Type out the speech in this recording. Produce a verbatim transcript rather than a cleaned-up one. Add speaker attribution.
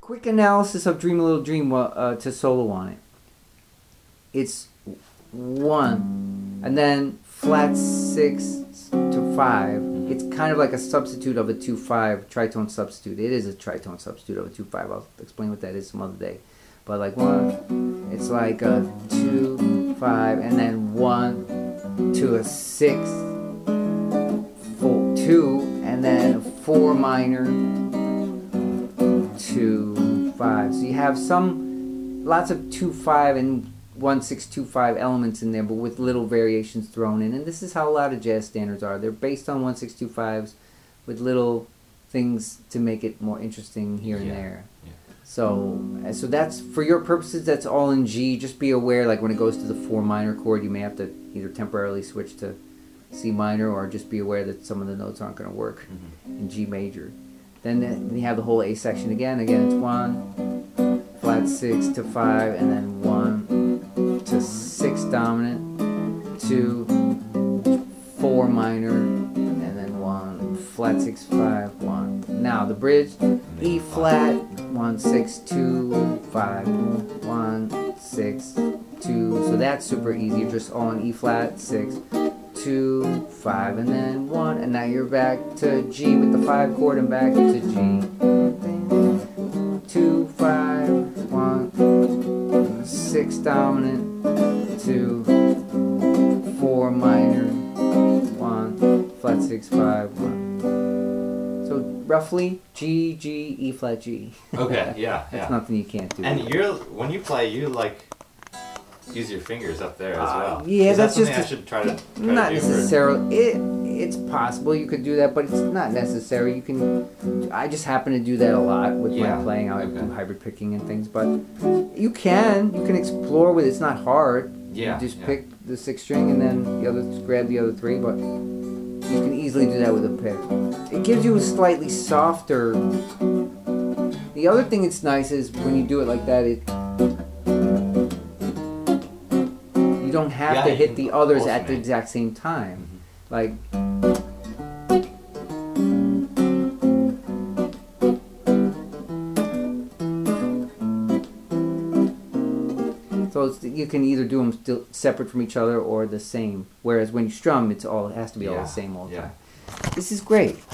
Speaker 1: quick analysis of Dream a Little Dream uh, to solo on it. It's one, and then flat six to five. It's kind of like a substitute of a two five tritone substitute. It is a tritone substitute of a two five. I'll explain what that is some other day. But like one, it's like a two five, and then one to a six, four, two, and then a four minor, two five. So you have some lots of two five and one six two five elements in there, but with little variations thrown in. And this is how a lot of jazz standards are. They're based on one six two fives with little things to make it more interesting here and
Speaker 2: yeah.
Speaker 1: there.
Speaker 2: Yeah.
Speaker 1: So, so that's for your purposes. That's all in G. Just be aware, like when it goes to the four minor chord, you may have to either temporarily switch to C minor, or just be aware that some of the notes aren't going to work mm-hmm. in G major. Then, then you have the whole A section again. Again, it's one, flat six to five, and then one to six dominant, two, four minor, and then one, flat six five, one. Now the bridge, E flat, one six two five, one six two. So that's super easy. You're just on E flat six, two, five, and then one, and now you're back to G with the five chord and back to G. Two, five, one, six dominant, two, four minor, one, flat six, five, one. So roughly G, G, E flat, G.
Speaker 2: Okay, yeah,
Speaker 1: That's
Speaker 2: yeah.
Speaker 1: nothing you can't do.
Speaker 2: And you're when you play, you like use your fingers up there as well.
Speaker 1: Uh, yeah,
Speaker 2: Is
Speaker 1: that's
Speaker 2: that something
Speaker 1: just
Speaker 2: I should try to. Try
Speaker 1: not
Speaker 2: to do
Speaker 1: necessarily. It it's possible you could do that, but it's not necessary. You can. I just happen to do that a lot with
Speaker 2: Yeah.
Speaker 1: my playing. I
Speaker 2: Okay.
Speaker 1: do hybrid picking and things, but you can you can explore with it. It's not hard.
Speaker 2: Yeah.
Speaker 1: You just
Speaker 2: yeah.
Speaker 1: pick the sixth string and then the other grab the other three, but you can easily do that with a pick. It gives you a slightly softer. The other thing that's nice is when you do it like that, it. You don't have
Speaker 2: Yeah,
Speaker 1: to
Speaker 2: you
Speaker 1: hit
Speaker 2: can
Speaker 1: the others at the
Speaker 2: alternate.
Speaker 1: exact same time.
Speaker 2: Mhm.
Speaker 1: Like, so it's, you can either do them still separate from each other or the same. Whereas when you strum, it's all it has to be all
Speaker 2: Yeah,
Speaker 1: the same all the
Speaker 2: yeah.
Speaker 1: time. This is great.